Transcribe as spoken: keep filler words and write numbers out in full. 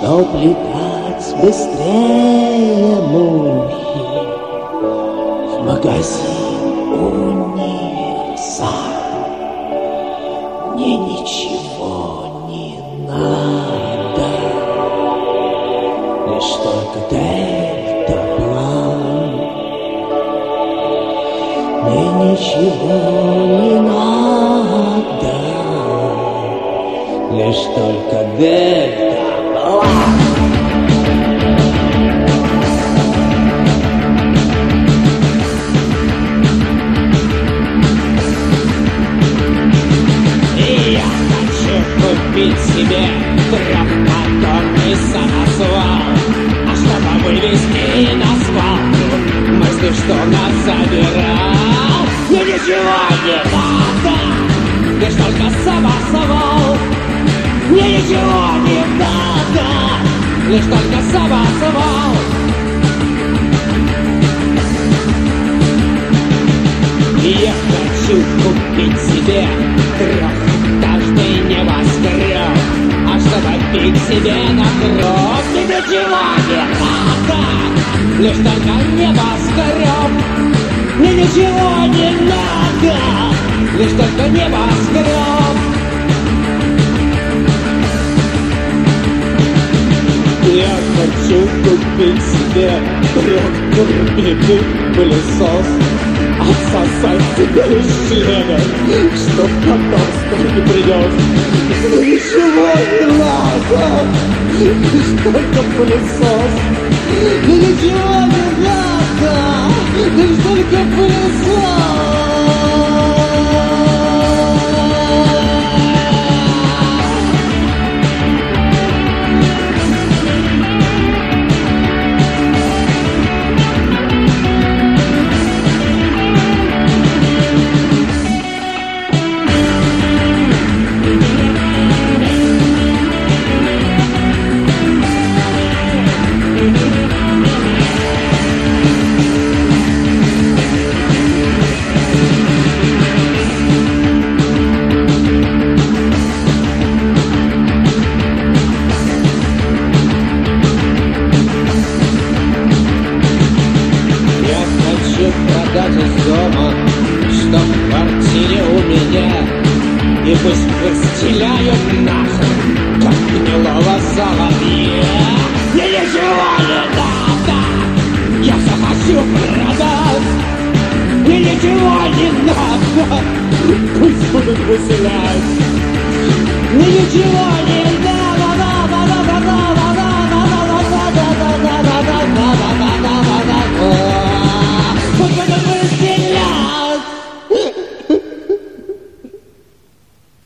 Чтоб летать быстрее мухи в магазин универсам. Мне ничего не надо, лишь только дельтаплан. Мне ничего не надо, лишь только дельтаплан. Купить себе трехмоторный самосвал, а чтобы вывезти на свалку мысли, что нас забирал. Мне ничего не надо, лишь только самосвал. Мне ничего не надо, лишь только самосвал. Я хочу купить себе трехэтажный небоскреб, а чтобы пить себе на кровь, мне ничего не надо, лишь только небоскреб. Мне ничего не надо, лишь только небоскреб. Я хочу купить себе трехтурбинный пылесос, отсосать себе из члена, чтоб потомство не принес. Ничего не надо, лишь только пылесос. Ничего не надо, лишь только пылесос. Продать из дома, что в квартире у меня, и пусть постеляют нахрен, как гнилого соловья. Мне ничего не надо, я все хочу продать. Мне ничего не надо, пусть будут выселять. Мне ничего не